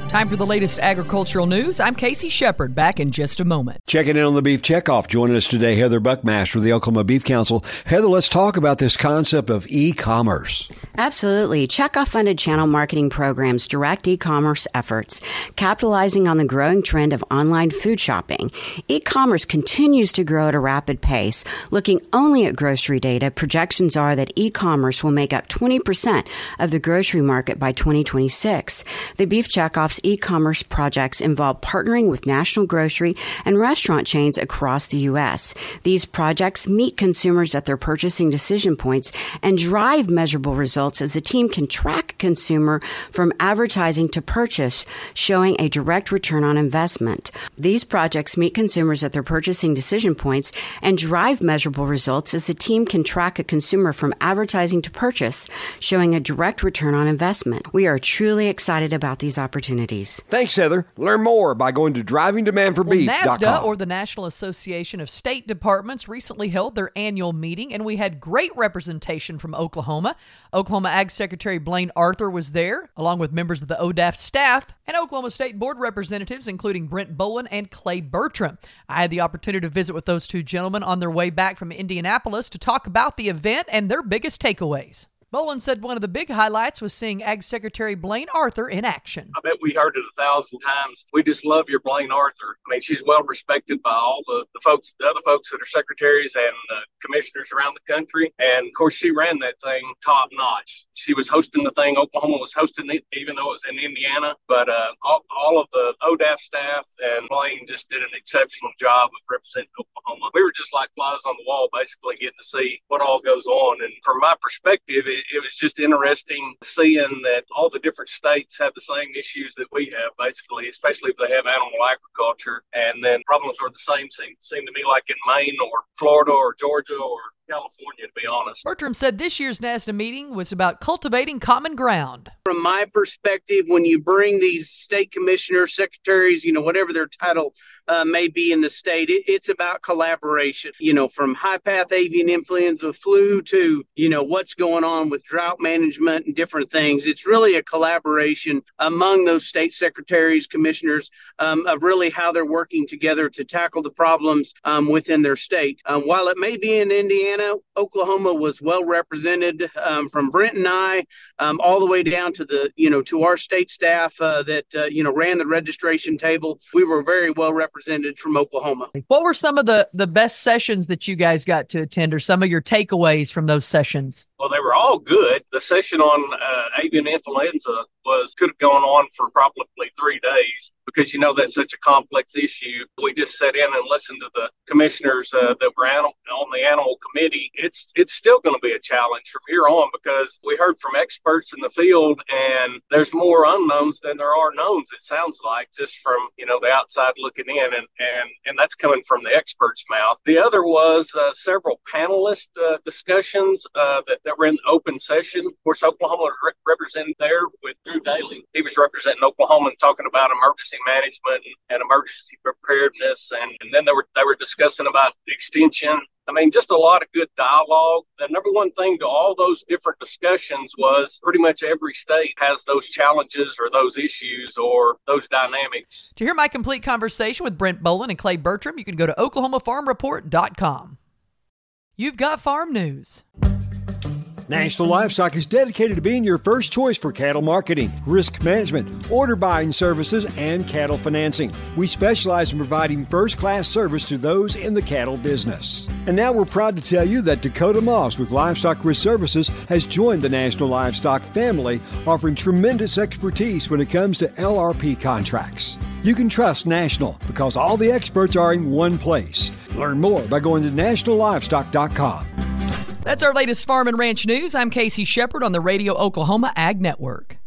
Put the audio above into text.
Time for the latest agricultural news. I'm Casey Shepard, back in just a moment. Checking in on the Beef Checkoff. Joining us today, Heather Buckmaster of the Oklahoma Beef Council. Heather, let's talk about this concept of e-commerce. Absolutely. Checkoff-funded channel marketing programs direct e-commerce efforts, capitalizing on the growing trend of online food shopping. E-commerce continues to grow at a rapid pace. Looking only at grocery data, projections are that e-commerce will make up 20% of the grocery market by 2026. The Beef Checkoff's e-commerce projects involve partnering with national grocery and restaurant chains across the U.S. These projects meet consumers at their purchasing decision points and drive measurable results as the team can track a consumer from advertising to purchase, showing a direct return on investment. These projects meet consumers at their purchasing decision points and drive measurable results as the team can track a consumer from advertising to purchase, showing a direct return on investment. We are truly excited about these opportunities. Thanks, Heather. Learn more by going to drivingdemandforbeef.com. NASDA, or the National Association of State Departments, recently held their annual meeting, and we had great representation from Oklahoma. Oklahoma Ag Secretary Blaine Arthur was there, along with members of the ODAF staff and Oklahoma State Board representatives, including Brent Bolin and Clay Bertram. I had the opportunity to visit with those two gentlemen on their way back from Indianapolis to talk about the event and their biggest takeaways. Bolin said one of the big highlights was seeing Ag Secretary Blaine Arthur in action. I bet we heard it 1,000 times. We just love your Blaine Arthur. I mean, she's well respected by all the other folks that are secretaries and commissioners around the country. And of course, she ran that thing top notch. She was hosting the thing. Oklahoma was hosting it, even though it was in Indiana. But all of the ODAF staff and Blaine just did an exceptional job of representing Oklahoma. We were just like flies on the wall, basically getting to see what all goes on. And from my perspective, it was just interesting seeing that all the different states have the same issues that we have, basically, especially if they have animal agriculture. And then problems are the same, seem to me, like in Maine or Florida or Georgia or California, to be honest. Bertram said this year's NASDA meeting was about cultivating common ground. From my perspective, when you bring these state commissioners, secretaries, whatever their title may be in the state, it's about collaboration, from high path avian influenza flu to, what's going on with drought management and different things. It's really a collaboration among those state secretaries, commissioners, of really how they're working together to tackle the problems within their state. While it may be in Indiana, Oklahoma was well represented from Brent and I all the way down to to our state staff that ran the registration table. We were very well represented from Oklahoma. What were some of the best sessions that you guys got to attend, or some of your takeaways from those sessions? Well, they were all good. The session on avian influenza could have gone on for probably 3 days because, that's such a complex issue. We just sat in and listened to the commissioners that were on the animal committee. It's still going to be a challenge from here on because we heard from experts in the field, and there's more unknowns than there are knowns, it sounds like, just from, the outside looking in, and that's coming from the experts' mouth. The other was several panelist discussions that were in open session. Of course, Oklahoma was represented there with Drew Daly. He was representing Oklahoma and talking about emergency management and emergency preparedness, and then they were discussing about extension. I mean, just a lot of good dialogue. The number one thing to all those different discussions was pretty much every state has those challenges or those issues or those dynamics. To hear my complete conversation with Brent Bolin and Clay Bertram, you can go to OklahomaFarmReport.com. You've got farm news. National Livestock is dedicated to being your first choice for cattle marketing, risk management, order buying services, and cattle financing. We specialize in providing first-class service to those in the cattle business. And now we're proud to tell you that Dakota Moss with Livestock Risk Services has joined the National Livestock family, offering tremendous expertise when it comes to LRP contracts. You can trust National because all the experts are in one place. Learn more by going to nationallivestock.com. That's our latest farm and ranch news. I'm Casey Shepard on the Radio Oklahoma Ag Network.